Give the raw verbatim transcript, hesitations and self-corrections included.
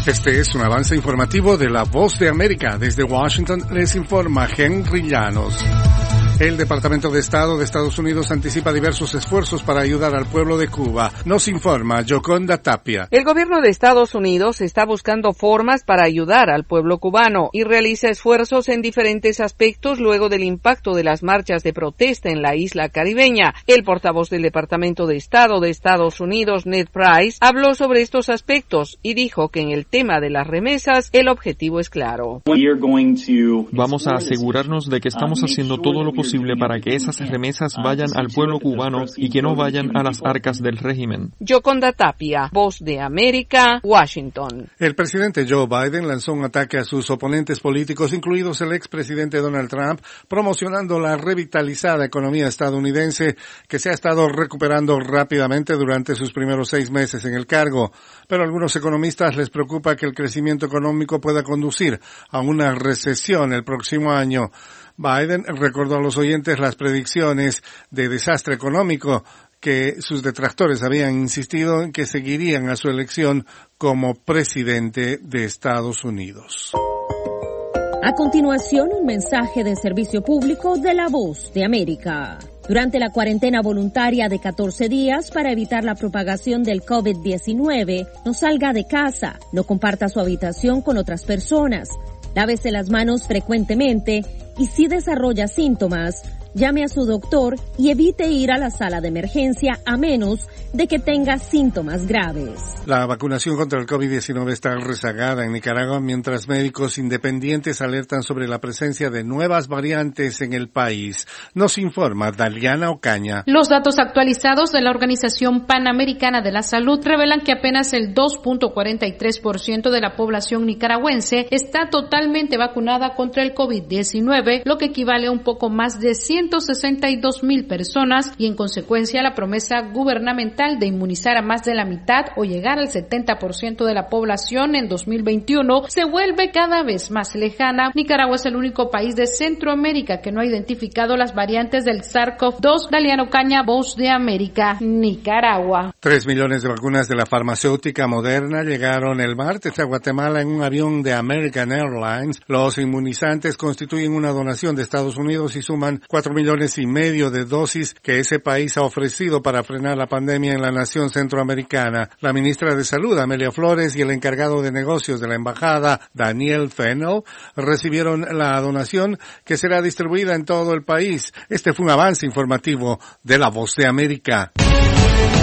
Este es un avance informativo de La Voz de América. Desde Washington les informa Henry Llanos. El Departamento de Estado de Estados Unidos anticipa diversos esfuerzos para ayudar al pueblo de Cuba. Nos informa Yoconda Tapia. El gobierno de Estados Unidos está buscando formas para ayudar al pueblo cubano y realiza esfuerzos en diferentes aspectos luego del impacto de las marchas de protesta en la isla caribeña. El portavoz del Departamento de Estado de Estados Unidos, Ned Price, habló sobre estos aspectos y dijo que en el tema de las remesas el objetivo es claro. Vamos a asegurarnos de que estamos haciendo todo lo posible para que esas remesas vayan al pueblo cubano y que no vayan a las arcas del régimen. Yoconda Tapia, Voz de América, Washington. El presidente Joe Biden lanzó un ataque a sus oponentes políticos, incluidos el expresidente Donald Trump, promocionando la revitalizada economía estadounidense que se ha estado recuperando rápidamente durante sus primeros seis meses en el cargo. Pero a algunos economistas les preocupa que el crecimiento económico pueda conducir a una recesión el próximo año. Biden recordó a los oyentes las predicciones de desastre económico que sus detractores habían insistido en que seguirían a su elección como presidente de Estados Unidos. A continuación, un mensaje de servicio público de La Voz de América. Durante la cuarentena voluntaria de catorce días para evitar la propagación del COVID diecinueve, no salga de casa, no comparta su habitación con otras personas, lávese las manos frecuentemente y si desarrolla síntomas, llame a su doctor y evite ir a la sala de emergencia a menos de que tenga síntomas graves. La vacunación contra el COVID diecinueve está rezagada en Nicaragua mientras médicos independientes alertan sobre la presencia de nuevas variantes en el país. Nos informa Daliana Ocaña. Los datos actualizados de la Organización Panamericana de la Salud revelan que apenas el dos punto cuarenta y tres por ciento de la población nicaragüense está totalmente vacunada contra el COVID diecinueve, lo que equivale a un poco más de ciento sesenta y dos mil personas y en consecuencia la promesa gubernamental de inmunizar a más de la mitad o llegar al setenta por ciento de la población en dos mil veintiuno se vuelve cada vez más lejana. Nicaragua es el único país de Centroamérica que no ha identificado las variantes del SARS-CoV dos. Daliana Ocaña, Voz de América, Nicaragua. Tres millones de vacunas de la farmacéutica Moderna llegaron el martes a Guatemala en un avión de American Airlines. Los inmunizantes constituyen una donación de Estados Unidos y suman cuatro millones y medio de dosis que ese país ha ofrecido para frenar la pandemia en la nación centroamericana. La ministra de Salud, Amelia Flores, y el encargado de negocios de la embajada, Daniel Fennell, recibieron la donación que será distribuida en todo el país. Este fue un avance informativo de La Voz de América.